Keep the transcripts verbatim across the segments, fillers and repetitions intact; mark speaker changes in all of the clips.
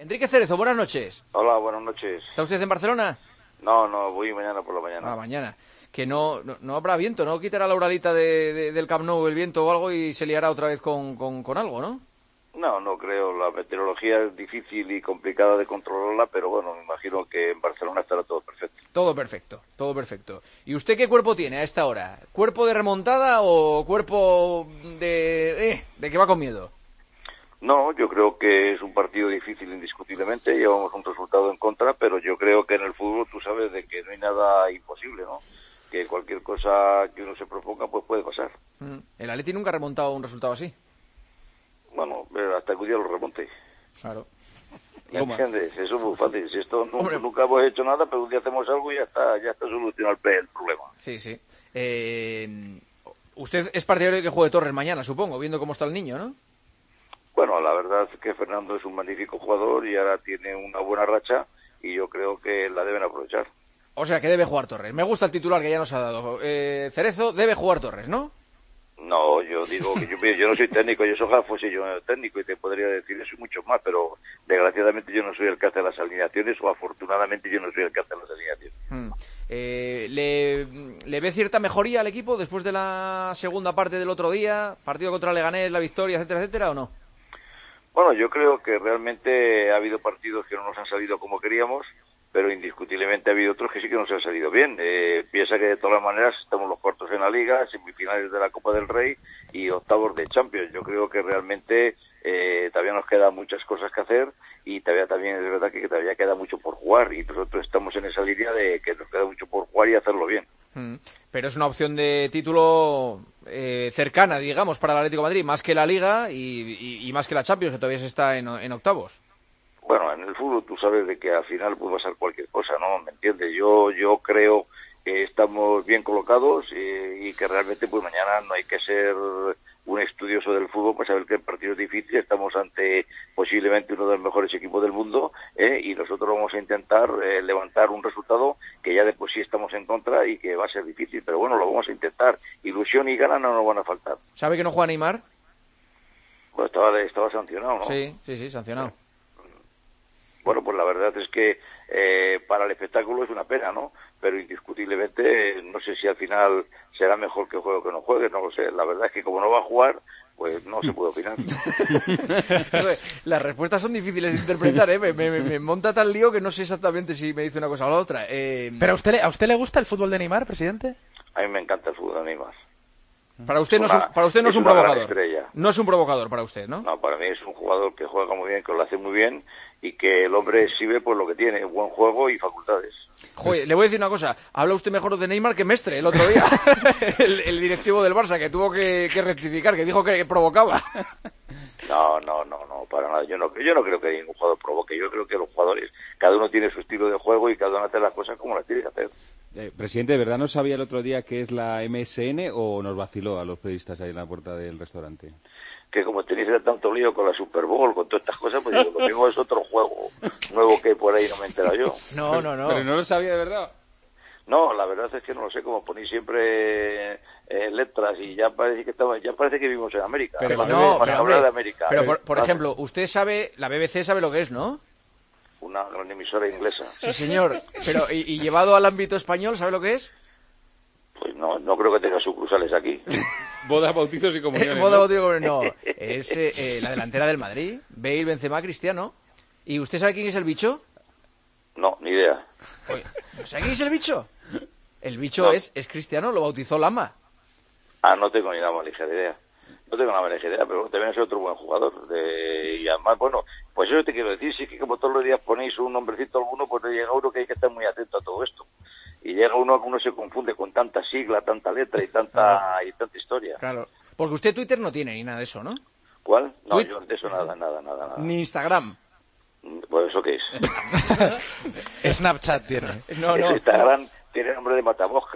Speaker 1: Enrique Cerezo, buenas noches.
Speaker 2: Hola, buenas noches.
Speaker 1: ¿Está usted en Barcelona?
Speaker 2: No, no, voy mañana por la mañana.
Speaker 1: Ah, mañana. Que no, no, no habrá viento, ¿no? Quitará la uralita de, de, del Camp Nou el viento o algo y se liará otra vez con, con, con algo, ¿no?
Speaker 2: No, no creo. La meteorología es difícil y complicada de controlarla, pero bueno, me imagino que en Barcelona estará todo perfecto.
Speaker 1: Todo perfecto, todo perfecto. ¿Y usted qué cuerpo tiene a esta hora? ¿Cuerpo de remontada o cuerpo de... Eh, de que va con miedo?
Speaker 2: No, yo creo que es un partido difícil indiscutiblemente, llevamos un resultado en contra, pero yo creo que en el fútbol tú sabes de que no hay nada imposible, ¿no? Que cualquier cosa que uno se proponga pues puede pasar.
Speaker 1: Mm. ¿El Atleti nunca ha remontado un resultado así?
Speaker 2: Bueno, hasta que un día lo remonte.
Speaker 1: Claro.
Speaker 2: ¿Me entiendes? Eso es muy fácil. Si esto nunca, nunca hemos hecho nada, pero un día hacemos algo y ya está, ya está solucionado el problema.
Speaker 1: Sí, sí. Eh, usted es partidario de que juegue Torres mañana, supongo, viendo cómo está el niño, ¿no?
Speaker 2: Bueno, la verdad es que Fernando es un magnífico jugador y ahora tiene una buena racha y yo creo que la deben aprovechar.
Speaker 1: O sea, que debe jugar Torres. Me gusta el titular que ya nos ha dado. Eh, Cerezo, debe jugar Torres, ¿no?
Speaker 2: No, yo digo que yo, yo no soy técnico, yo soy Jafo, si yo técnico y te podría decir eso y mucho más, pero desgraciadamente yo no soy el que hace las alineaciones o afortunadamente yo no soy el que hace las alineaciones.
Speaker 1: Hmm. Eh, ¿le, ¿Le ve cierta mejoría al equipo después de la segunda parte del otro día? Partido contra Leganés, la victoria, etcétera, etcétera, ¿o no?
Speaker 2: Bueno, yo creo que realmente ha habido partidos que no nos han salido como queríamos, pero indiscutiblemente ha habido otros que sí que nos han salido bien. Eh, piensa que de todas maneras estamos los cuartos en la Liga, semifinales de la Copa del Rey y octavos de Champions. Yo creo que realmente eh, todavía nos quedan muchas cosas que hacer y todavía también es verdad que todavía queda mucho por jugar y nosotros estamos en esa línea de que nos queda mucho por jugar y hacerlo bien.
Speaker 1: Mm. Pero es una opción de título eh, cercana, digamos, para el Atlético de Madrid, más que la Liga y, y, y más que la Champions, que todavía se está en, en octavos.
Speaker 2: Bueno, en el fútbol tú sabes de que al final puede pasar cualquier cosa, ¿no? ¿Me entiendes? Yo yo creo que estamos bien colocados eh, y que realmente pues mañana no hay que ser un estudioso del fútbol para saber que el partido es difícil. Estamos ante posiblemente uno de los mejores equipos del mundo eh, y nosotros vamos a intentar eh, levantar un resultado que ya después sí estamos en contra y que va a ser difícil, pero bueno, lo vamos a intentar. Ilusión y ganas no nos van a faltar.
Speaker 1: ¿Sabe que no juega Neymar?
Speaker 2: Pues estaba, estaba sancionado, ¿no?
Speaker 1: Sí, sí, sí, sancionado.
Speaker 2: Bueno, pues la verdad es que eh, para el espectáculo es una pena, ¿no? Pero indiscutiblemente no sé si al final será mejor que juegue o que no juegue, no lo sé. La verdad es que como no va a jugar, pues no se puede opinar.
Speaker 1: Las respuestas son difíciles de interpretar, ¿eh? Me, me, me monta tal lío que no sé exactamente si me dice una cosa o la otra. Eh...
Speaker 3: ¿Pero a usted, a usted le gusta el fútbol de Neymar, presidente?
Speaker 2: A mí me encanta el fútbol de Neymar.
Speaker 1: Para usted no es un, para usted no es un provocador. No es un provocador para usted, ¿no?
Speaker 2: No, para mí es un jugador que juega muy bien, que lo hace muy bien y que el hombre exhibe pues lo que tiene, buen juego y facultades.
Speaker 1: Joder, le voy a decir una cosa, habla usted mejor de Neymar que Mestre el otro día, el, el directivo del Barça que tuvo que, que rectificar, que dijo que, que provocaba.
Speaker 2: No, no, no, no, para nada. Yo no, yo no creo que ningún jugador provoque. Yo creo que los jugadores, cada uno tiene su estilo de juego y cada uno hace las cosas como las tiene que hacer.
Speaker 4: Eh, presidente, ¿de verdad no sabía el otro día qué es la M S N o nos vaciló a los periodistas ahí en la puerta del restaurante?
Speaker 2: Que como tenéis tanto lío con la Super Bowl, con todas estas cosas, pues digo, lo mismo es otro juego nuevo que por ahí no me he enterado yo.
Speaker 1: No, no, no.
Speaker 4: Pero no lo sabía de verdad.
Speaker 2: No, la verdad es que no lo sé, como ponéis siempre eh, letras y ya parece que estamos, ya parece que vivimos en América.
Speaker 1: Pero
Speaker 2: para
Speaker 1: no,
Speaker 2: para
Speaker 1: pero,
Speaker 2: hablar
Speaker 1: hombre,
Speaker 2: de América.
Speaker 1: pero por, por ejemplo, usted sabe, la B B C sabe lo que es, ¿no?
Speaker 2: Una gran emisora inglesa.
Speaker 1: Sí, señor. Pero y, y llevado al ámbito español, ¿sabe lo que es?
Speaker 2: Pues no, no creo que tenga sucursales aquí.
Speaker 4: Bodas, bautizos y comuniones.
Speaker 1: Boda,
Speaker 4: ¿no?
Speaker 1: bautizo, no. Es eh, eh, la delantera del Madrid, Bale, Benzema, Cristiano. ¿Y usted sabe quién es el bicho?
Speaker 2: No, ni idea.
Speaker 1: Oye, ¿sabe quién es el bicho? El bicho
Speaker 2: No.
Speaker 1: es, es Cristiano, lo bautizó Lama.
Speaker 2: Ah, no tengo ni la más ligera idea. No tengo la más ligera idea, pero también es otro buen jugador. De... Y además, bueno, pues eso te quiero decir, sí que como todos los días ponéis un nombrecito alguno, pues llega uno que hay que estar muy atento a todo esto. Y llega uno que uno se confunde con tanta sigla, tanta letra y tanta y tanta historia.
Speaker 1: Claro. Porque usted Twitter no tiene ni nada de eso, ¿no?
Speaker 2: ¿Cuál? No,
Speaker 1: Tuit-
Speaker 2: yo de eso nada, nada, nada, nada.
Speaker 1: Ni Instagram.
Speaker 2: Pues eso qué es.
Speaker 3: Snapchat tiene.
Speaker 1: No, no.
Speaker 2: El Instagram tiene nombre de matamosca.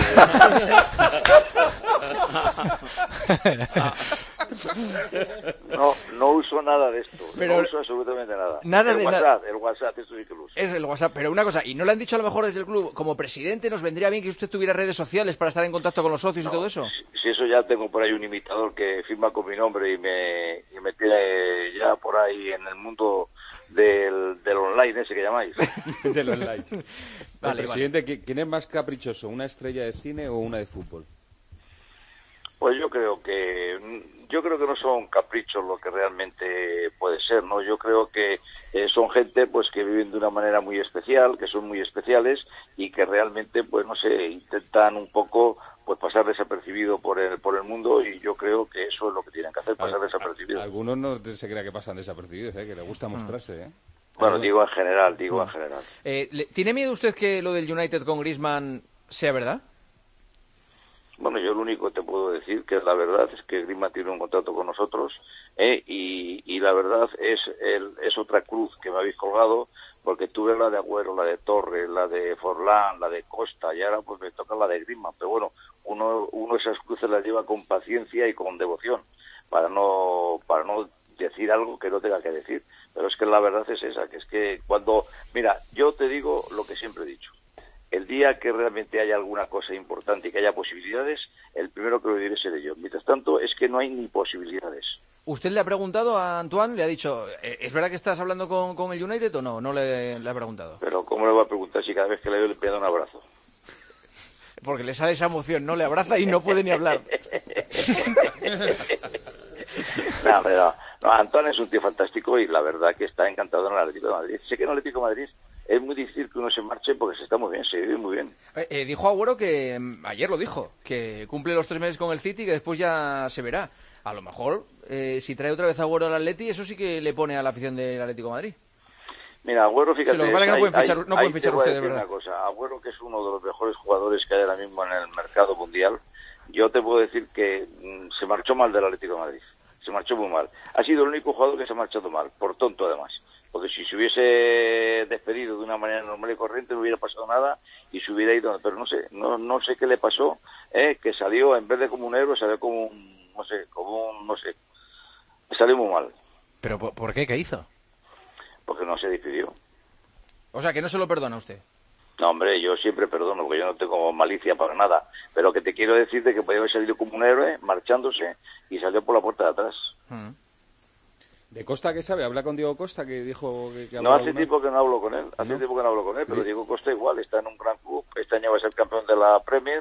Speaker 2: No, no uso nada de esto.
Speaker 1: Pero-
Speaker 2: no uso absolutamente nada.
Speaker 1: Nada
Speaker 2: el
Speaker 1: de
Speaker 2: WhatsApp, el WhatsApp, eso sí que lo uso.
Speaker 1: Es el WhatsApp. Pero una cosa, ¿y no le han dicho a lo mejor desde el club, como presidente, nos vendría bien que usted tuviera redes sociales para estar en contacto con los socios
Speaker 2: No,
Speaker 1: y todo eso?
Speaker 2: Si, si eso ya tengo por ahí un imitador que firma con mi nombre y me, y me tiene ya por ahí en el mundo del, del online ese que llamáis.
Speaker 4: Del online.
Speaker 1: Vale,
Speaker 4: presidente,
Speaker 1: vale.
Speaker 4: ¿quién es más caprichoso, una estrella de cine o una de fútbol?
Speaker 2: Pues yo creo que yo creo que no son caprichos lo que realmente puede ser, ¿no? Yo creo que eh, son gente pues que viven de una manera muy especial, que son muy especiales y que realmente pues no sé, intentan un poco pues pasar desapercibido por el por el mundo, y yo creo que eso es lo que tienen que hacer, pasar desapercibido.
Speaker 4: Algunos no se crea que pasan desapercibidos, ¿eh? Que les gusta mostrarse, ¿eh?
Speaker 2: Bueno, digo en general, digo en general.
Speaker 1: Eh, le- ¿Tiene miedo usted que lo del United con Griezmann sea verdad?
Speaker 2: Bueno, yo lo único que te puedo decir que la verdad es que Griezmann tiene un contrato con nosotros, ¿eh? y, y la verdad es el, es otra cruz que me habéis colgado, porque tuve la de Agüero, la de Torres, la de Forlán, la de Costa, y ahora pues me toca la de Griezmann. Pero bueno, uno, uno esas cruces las lleva con paciencia y con devoción, para no, para no decir algo que no tenga que decir. Pero es que la verdad es esa, que es que cuando... Mira, yo te digo lo que siempre he dicho. El día que realmente haya alguna cosa importante y que haya posibilidades, el primero que lo diré seré yo. Mientras tanto, es que no hay ni posibilidades.
Speaker 1: ¿Usted le ha preguntado a Antoine? ¿Le ha dicho, eh, ¿es verdad que estás hablando con, con el United o no? No le, le ha preguntado.
Speaker 2: Pero ¿cómo le voy a preguntar si cada vez que le veo le pido un abrazo?
Speaker 1: Porque le sale esa emoción, no le abraza y no puede ni hablar.
Speaker 2: No, hombre, no. No, Antoine es un tío fantástico y la verdad que está encantado en el Atlético de Madrid. Sé que en el Atlético de Madrid es muy difícil que uno se marche porque se está muy bien, se vive muy bien.
Speaker 1: Eh, eh, dijo Agüero que, mm, ayer lo dijo, que cumple los tres meses con el City y que después ya se verá. A lo mejor, eh, si trae otra vez a Agüero al Atleti, eso sí que le pone a la afición del Atlético de Madrid.
Speaker 2: Mira, Agüero, fíjate...
Speaker 1: Sí, lo que pasa es que no pueden fichar, no pueden fichar ustedes,
Speaker 2: una
Speaker 1: ¿verdad?
Speaker 2: cosa. Agüero, que es uno de los mejores jugadores que hay ahora mismo en el mercado mundial, yo te puedo decir que mm, se marchó mal del Atlético de Madrid. Se marchó muy mal. Ha sido el único jugador que se ha marchado mal, por tonto además. Porque si se hubiese despedido de una manera normal y corriente no hubiera pasado nada y se hubiera ido, pero no sé, no no sé qué le pasó, eh, que salió, en vez de como un héroe, salió como un, no sé, como un, no sé, salió muy mal,
Speaker 3: ¿Pero por, por qué? ¿Qué hizo?
Speaker 2: porque no se despidió.
Speaker 1: O sea, que no se lo perdona a usted.
Speaker 2: No, hombre, yo siempre perdono, porque yo no tengo malicia para nada, pero que te quiero decir de que podía haber salido como un héroe, marchándose, y salió por la puerta de atrás.
Speaker 1: Mm.
Speaker 4: ¿De Costa qué sabe? ¿Habla con Diego Costa, que dijo que, que
Speaker 2: No,
Speaker 4: hablaba
Speaker 2: hace
Speaker 4: alguna-
Speaker 2: tiempo que no hablo con él, hace
Speaker 4: ¿No?
Speaker 2: tiempo que no hablo con él, pero
Speaker 4: Sí.
Speaker 2: Diego Costa igual, está en un gran club, este año va a ser campeón de la Premier,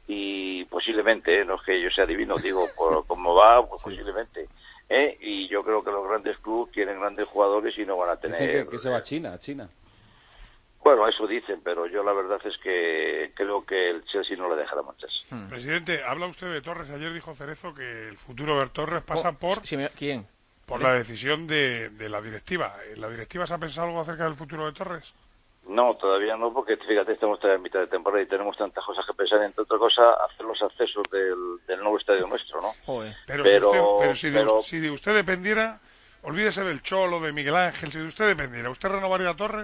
Speaker 2: y posiblemente, ¿eh? No es que yo sea divino, digo, por cómo va, pues
Speaker 4: Sí.
Speaker 2: posiblemente. ¿eh? Y yo creo que los grandes clubes quieren grandes jugadores y no van a tener...
Speaker 4: Dicen que, que se va a China, a China.
Speaker 2: Bueno, eso dicen, pero yo la verdad es que creo que el Chelsea no le dejará marcharse.
Speaker 1: Mm.
Speaker 5: Presidente, habla usted de Torres. Ayer dijo Cerezo que el futuro de Torres pasa
Speaker 1: Oh,
Speaker 5: por,
Speaker 1: si me- ¿Quién?
Speaker 5: por la decisión de, de la directiva. ¿La directiva se ha pensado algo acerca del futuro de Torres?
Speaker 2: No, todavía no, porque fíjate, estamos todavía en mitad de temporada y tenemos tantas cosas que pensar, entre otra cosa, hacer los accesos del, del nuevo estadio nuestro, ¿no?
Speaker 1: Joder.
Speaker 5: Pero,
Speaker 2: Pero-
Speaker 5: si, usted, pero si, de,
Speaker 2: pero-
Speaker 5: si de usted dependiera, olvídese del Cholo, de Miguel Ángel, si de usted dependiera, ¿usted renovaría a Torres?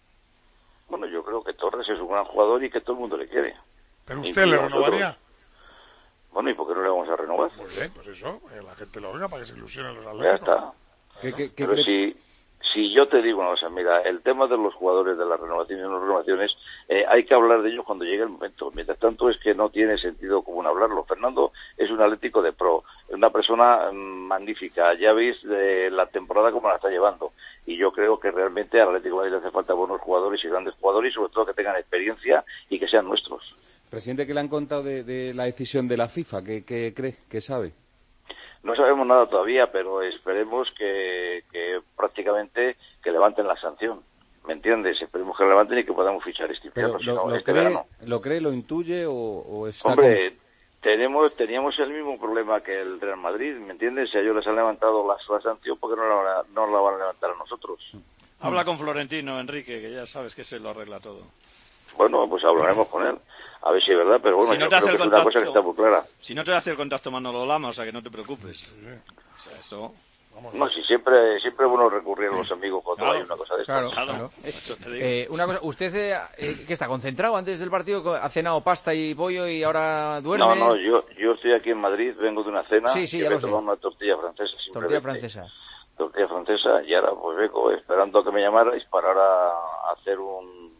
Speaker 2: Bueno, yo creo que Torres es un gran jugador y que todo el mundo le quiere.
Speaker 5: ¿Pero usted le
Speaker 2: Incluido
Speaker 5: renovaría?
Speaker 2: nosotros. Bueno, ¿y por qué no le vamos a renovar?
Speaker 5: Muy bien, pues eso, eh, la gente lo oiga para que se ilusionen los
Speaker 2: Ya
Speaker 5: atléticos.
Speaker 2: está.
Speaker 4: ¿Qué, qué, qué
Speaker 2: Pero
Speaker 4: cree-
Speaker 2: si, si yo te digo una cosa, mira, el tema de los jugadores, de las renovaciones y no renovaciones, eh, hay que hablar de ellos cuando llegue el momento. Mientras tanto es que no tiene sentido común hablarlo. Fernando es un atlético de pro, es una persona mm, magnífica. Ya veis eh, la temporada como la está llevando. Y yo creo que realmente al Atlético de Madrid le hace falta buenos jugadores y grandes jugadores y sobre todo que tengan experiencia y que sean nuestros.
Speaker 4: Presidente, ¿qué le han contado de, de la decisión de la FIFA? ¿Qué, qué cree? ¿Qué sabe?
Speaker 2: No sabemos nada todavía, pero esperemos que, que prácticamente que levanten la sanción. ¿Me entiendes? Esperemos que la levanten y que podamos fichar este
Speaker 4: Pero,
Speaker 2: invierno, si
Speaker 4: ¿lo,
Speaker 2: no,
Speaker 4: lo
Speaker 2: este
Speaker 4: cree,
Speaker 2: verano.
Speaker 4: ¿Lo cree, lo intuye o, o está
Speaker 2: Hombre, tenemos teníamos el mismo problema que el Real Madrid, ¿me entiendes? Si a ellos les han levantado la, la sanción, ¿por qué no la, van a- no la van a levantar a nosotros?
Speaker 6: Habla con Florentino, Enrique, que ya sabes que se lo arregla todo.
Speaker 2: Bueno, pues hablaremos con él, a ver si es verdad, pero bueno,
Speaker 6: Si no
Speaker 2: yo
Speaker 6: te
Speaker 2: creo
Speaker 6: hace
Speaker 2: que
Speaker 6: el
Speaker 2: es una cosa
Speaker 6: contacto-
Speaker 2: que está muy clara.
Speaker 6: Si no te hace el contacto Manolo Lama, o sea que no te preocupes. O sea, eso...
Speaker 2: No, si siempre siempre es bueno recurrir a los amigos cuando
Speaker 6: Claro.
Speaker 2: hay una cosa de esta.
Speaker 1: Claro,
Speaker 6: Claro,
Speaker 1: claro.
Speaker 6: eso te digo.
Speaker 1: Eh, una cosa, ¿usted eh, eh, que está concentrado antes del partido? ¿Ha cenado pasta y pollo y ahora duerme?
Speaker 2: No, no, yo yo estoy aquí en Madrid, vengo de una cena,
Speaker 1: Sí, sí,
Speaker 2: y
Speaker 1: ya
Speaker 2: me
Speaker 1: lo
Speaker 2: he
Speaker 1: sé.
Speaker 2: tomado una tortilla francesa.
Speaker 1: Tortilla
Speaker 2: simplemente.
Speaker 1: francesa.
Speaker 2: Tortilla francesa, y ahora pues vengo esperando a que me llamarais para ahora hacer un,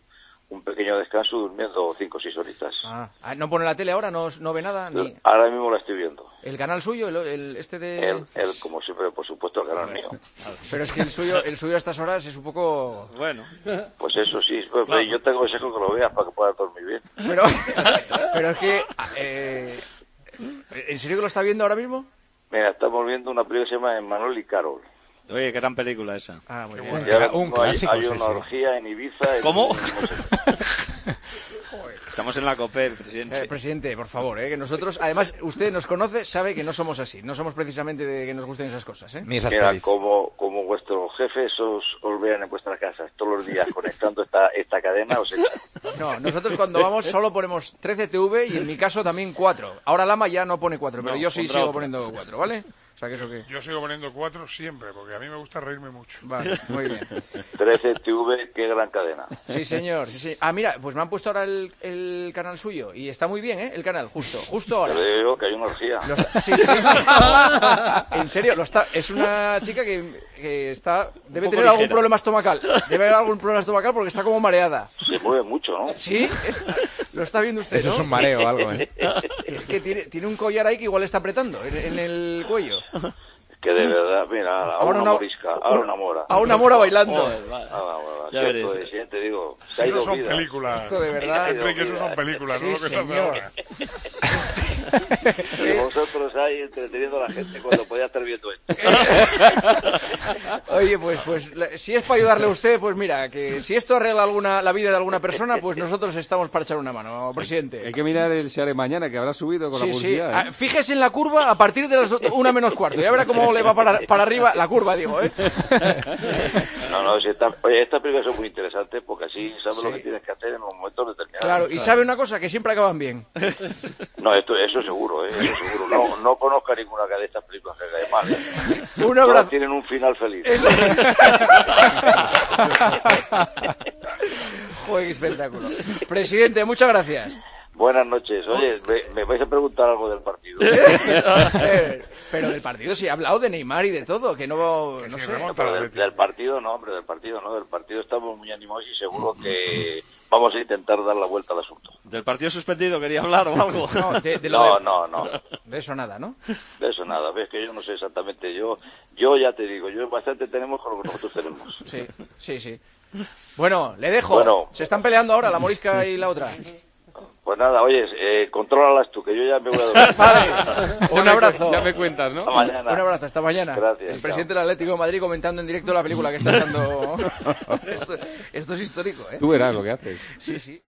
Speaker 2: un pequeño descanso durmiendo cinco o seis horitas.
Speaker 1: Ah, ¿no pone la tele ahora? ¿No, no ve nada? Ni...
Speaker 2: Ahora mismo la estoy viendo.
Speaker 1: ¿El canal suyo? ¿El, el este de...?
Speaker 2: Él, él, como siempre, por supuesto, el canal mío.
Speaker 1: Pero es que el suyo, el suyo a estas horas es un poco...
Speaker 6: Bueno.
Speaker 2: Pues eso sí, pues, claro. Yo te aconsejo que lo veas para que puedas dormir bien.
Speaker 1: Pero, pero es que... Eh, ¿en serio que lo está viendo ahora mismo?
Speaker 2: Mira, estamos viendo una película que se llama Emmanuel y Carol.
Speaker 6: Oye, qué gran película esa.
Speaker 1: Ah, muy bien.
Speaker 4: Un,
Speaker 2: Y ahora
Speaker 4: un
Speaker 2: mismo
Speaker 4: clásico,
Speaker 2: hay, hay
Speaker 4: sí,
Speaker 2: una
Speaker 4: sí.
Speaker 2: orgía en Ibiza. en-
Speaker 6: ¿Cómo? Estamos en la COPE, presidente.
Speaker 1: Eh, presidente, por favor, eh, que nosotros, además, usted nos conoce, sabe que no somos así, no somos precisamente de que nos gusten esas cosas, ¿eh?
Speaker 3: Ni esas
Speaker 2: Mira,
Speaker 3: pelis.
Speaker 2: como, como vuestros jefes os, os vean en vuestras casas todos los días conectando esta, esta cadena, os echan.
Speaker 1: No, nosotros cuando vamos solo ponemos trece T V y en mi caso también cuatro. Ahora Lama ya no pone cuatro, pero
Speaker 6: No,
Speaker 1: yo sí
Speaker 6: pondrá
Speaker 1: sigo
Speaker 6: otra.
Speaker 1: poniendo cuatro, ¿vale? O sea, que eso que...
Speaker 5: Yo sigo poniendo cuatro siempre, porque a mí me gusta reírme mucho.
Speaker 1: Vale, muy bien.
Speaker 2: trece T V, qué gran cadena.
Speaker 1: Sí, señor, sí, sí. Ah, mira, pues me han puesto ahora el, el canal suyo y está muy bien, ¿eh? El canal, justo, justo ahora.
Speaker 2: Te digo que hay una orgía.
Speaker 1: Lo está- sí, sí. En serio, lo está, es una chica que, que está, debe
Speaker 6: poco
Speaker 1: tener algún
Speaker 6: ligera.
Speaker 1: problema estomacal. Debe haber algún problema estomacal porque está como mareada.
Speaker 2: Se mueve mucho, ¿no?
Speaker 1: ¿Sí? Es- lo está viendo usted,
Speaker 3: Eso
Speaker 1: ¿no?
Speaker 3: es un mareo o algo, ¿eh?
Speaker 1: Es que tiene, tiene un collar ahí que igual está apretando en, en el cuello.
Speaker 2: Que de verdad, mira, a
Speaker 1: Ahora
Speaker 2: una
Speaker 1: una-
Speaker 2: morisca, ahora una mora.
Speaker 1: A una mora bailando.
Speaker 6: Joder, vale.
Speaker 2: Ah, bueno,
Speaker 6: Ya
Speaker 2: cierto,
Speaker 6: veréis.
Speaker 2: presidente, digo, se ha
Speaker 5: Eso
Speaker 2: ido
Speaker 5: son
Speaker 2: vida.
Speaker 5: películas.
Speaker 1: Esto de verdad.
Speaker 5: Hombre, que eso son películas, no
Speaker 1: Sí,
Speaker 5: lo que se hace
Speaker 1: señor.
Speaker 5: ahora.
Speaker 2: Y vosotros ahí entreteniendo a la gente cuando podía estar viendo esto.
Speaker 1: Oye, pues, pues la- si es para ayudarle a usted, pues mira, que si esto arregla alguna, la vida de alguna persona, pues nosotros estamos para echar una mano, presidente.
Speaker 4: Hay que mirar el Share mañana, que habrá subido con la
Speaker 1: Sí, sí.
Speaker 4: publicidad.
Speaker 1: Ah,
Speaker 4: ¿eh?
Speaker 1: fíjese en la curva a partir de las una menos cuarto. Ya verá cómo le va para, para arriba la curva, digo, ¿eh?
Speaker 2: No, no, si esta, oye, estas películas son muy interesantes porque así sabes
Speaker 1: Sí.
Speaker 2: lo que tienes que hacer en los momentos determinados.
Speaker 1: Claro, y sabe una cosa, que siempre acaban bien.
Speaker 2: No, esto, eso seguro, ¿eh? Eso seguro. No, no conozco ninguna de estas películas que cae mal, ¿eh?
Speaker 1: Un
Speaker 2: Todas
Speaker 1: abrazo.
Speaker 2: tienen un final feliz.
Speaker 1: Joder, qué espectáculo. Presidente, muchas gracias.
Speaker 2: Buenas noches. Oye, me, me vais a preguntar algo del partido.
Speaker 1: Eh, Pero del partido sí, ha hablado de Neymar y de todo, que no, no
Speaker 5: sí,
Speaker 1: sé.
Speaker 5: remonta.
Speaker 2: Pero del, del partido no, hombre, del partido no. Del partido estamos muy animados y seguro que vamos a intentar dar la vuelta al asunto.
Speaker 6: ¿Del partido suspendido quería hablar o algo?
Speaker 1: No, de, de lo
Speaker 2: No,
Speaker 1: de-
Speaker 2: no, no.
Speaker 1: de eso nada, ¿no?
Speaker 2: De eso nada. Ves que yo no sé exactamente. Yo, yo ya te digo, yo bastante tenemos con lo que nosotros tenemos.
Speaker 1: Sí, sí, sí. Bueno, le dejo.
Speaker 2: Bueno.
Speaker 1: Se están peleando ahora la morisca y la otra.
Speaker 2: Pues nada, oye, eh, contrólalas tú, que yo ya me voy a dormir.
Speaker 1: Vale, un abrazo.
Speaker 4: Ya me cuentas, ¿no?
Speaker 2: Hasta mañana.
Speaker 1: Un abrazo, hasta mañana.
Speaker 2: Gracias,
Speaker 1: El presidente del Atlético de Madrid comentando en directo la película que está echando. esto, esto es histórico, ¿eh?
Speaker 4: Tú verás lo que haces.
Speaker 1: Sí, sí.